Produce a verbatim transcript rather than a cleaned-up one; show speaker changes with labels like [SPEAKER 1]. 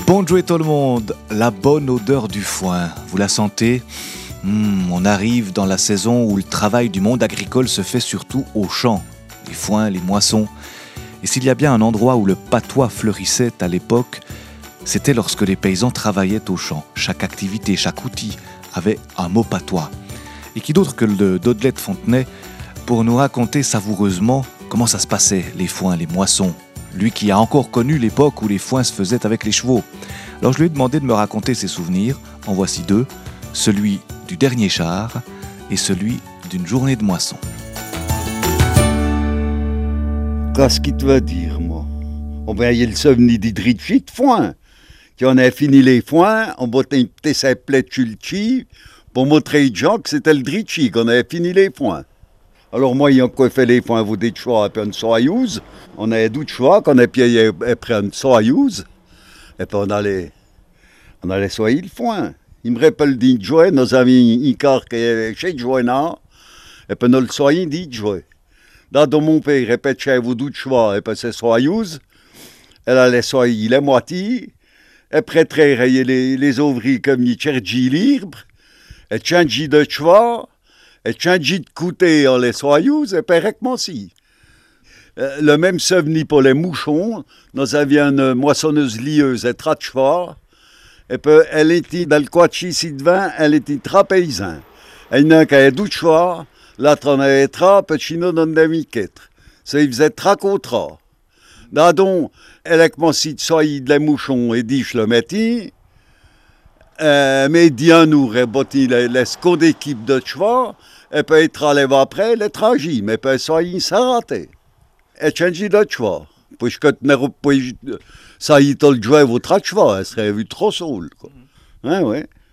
[SPEAKER 1] Bonjour tout le monde, la bonne odeur du foin, vous la sentez? Mmh, On arrive dans la saison où le travail du monde agricole se fait surtout au champ, les foins, les moissons. Et s'il y a bien un endroit où le patois fleurissait à l'époque, c'était lorsque les paysans travaillaient au champ. Chaque activité, chaque outil avait un mot patois. Et qui d'autre que le Dodlet de Fontenay pour nous raconter savoureusement comment ça se passait, les foins, les moissons. Lui qui a encore connu l'époque où les foins se faisaient avec les chevaux. Alors je lui ai demandé de me raconter ses souvenirs. En voici deux, celui du dernier char et celui d'une journée de moisson.
[SPEAKER 2] Qu'est-ce qu'il te va dire, moi? On va y le souvenir d'Idritchi de foin. Quand on a fini les foins, on bottait une petite saplette chulchi pour montrer aux gens que c'était le Dritchi, qu'on avait fini les foins. Alors moi, il y a quoi fait les foins, vous dites choix après une soyeuse. On avait d'autres choix qu'on a payé après une soyeuse. Et puis on allait, on allait soyer le foin. Il me rappelle d'une joie, nos amis Icar qui est chez Joëna. Et puis nous le soyons dit joie. Là, dans mon père, répète chez vous d'autres choix, et puis c'est soyeuse. Elle allait soyer la moitié. Après, très rayer les, les ouvriers comme ils cherchaient libre. Et changer de choix. Et changer de côté en les soyeuse, et puis rectement si. Euh, le même souvenir pour les mouchons. Nous avions une moissonneuse lieuse et très cheval. Et puis, elle était dans le coachi ici devant, elle était très paysanne. Et il y en a qui avaient douze choix, l'autre en avait trois, puis chino dans des miquettes. Ça, il faisait très contrat. Là, donc, elle a commencé de soyer de les mouchons et dit, je le mettais. Euh, mais Diane nous rebotti les secondes équipes de cheval, et puis il travaillait après l'étranger, mais puis ça il s'arrêtait. Et changé de cheval. Puisque ça y est le jouet votre cheval, elle serait vu trop saoul. Hein, ouais.